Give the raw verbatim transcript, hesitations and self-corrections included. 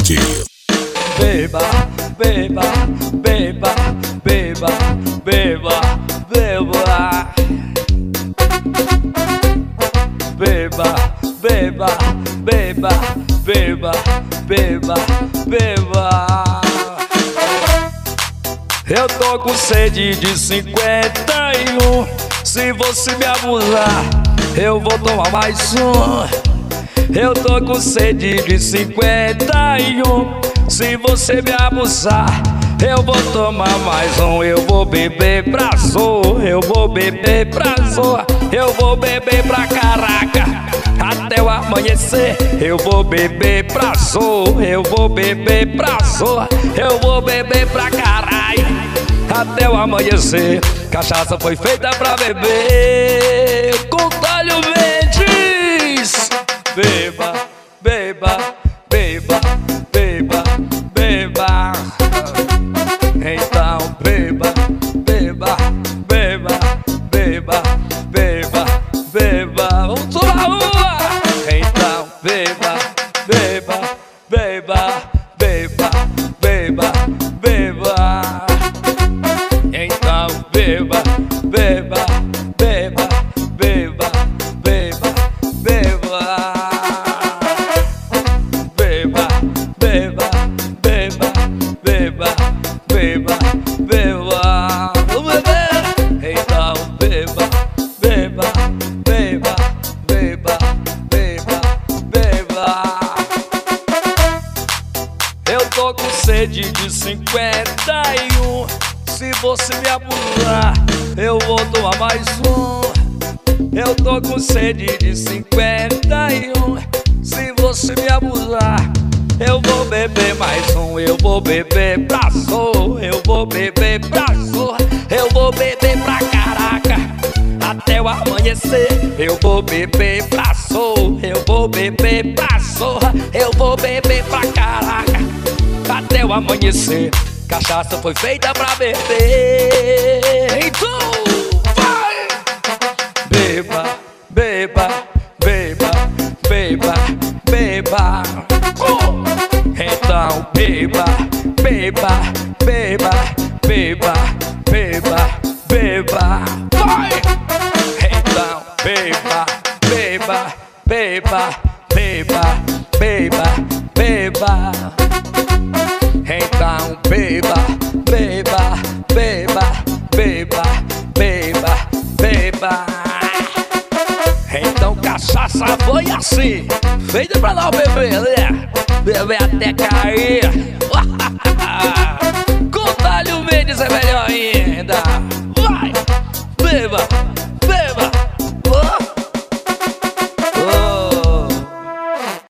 Cidade. Beba, beba, beba, beba, beba, beba. Beba, beba, beba, beba, beba, beba. Eu tô com sede de cinquenta e um. Se você me abusar, eu vou tomar mais um. Eu tô com sede de cinquenta e um. Se você me abusar, eu vou tomar mais um. Eu vou beber pra zoa, eu vou beber pra zoa, eu vou beber pra caraca até o amanhecer. Eu vou beber pra zoa, eu vou beber pra zoa, eu vou beber pra caralho até o amanhecer. Cachaça foi feita pra beber com Tálio Mendes. Beba, beba, beba, beba, beba. Então beba, beba, beba, beba, beba, beba. Vamos tomar uma! Então beba, beba, beba, beba, beba, beba. Então beba, beba, beba, beba, beba, beba. Beba, beba, beba, beba, beba, beba. Vamos beber? Então beba, beba, beba, beba, beba, beba. Eu tô com sede de cinquenta e um. Se você me abusar, eu vou tomar mais um. Eu tô com sede de cinquenta e um. Se você me abusar, eu vou beber mais um. Eu vou beber pra zorra, eu vou beber pra zorra, eu vou beber pra caraca até o amanhecer. Eu vou beber pra zorra, eu vou beber pra zorra, eu vou beber pra caraca até o amanhecer. Cachaça foi feita pra beber. Então vai! Beba, beba, beba, beba, beba. Oh! Então beba, beba, beba, beba, beba, beba. Vai! Então beba, beba, beba, beba, beba, beba. Então beba, beba, beba, beba, beba, beba. Então cachaça foi assim, feita pra não beber, né? Beber até cair.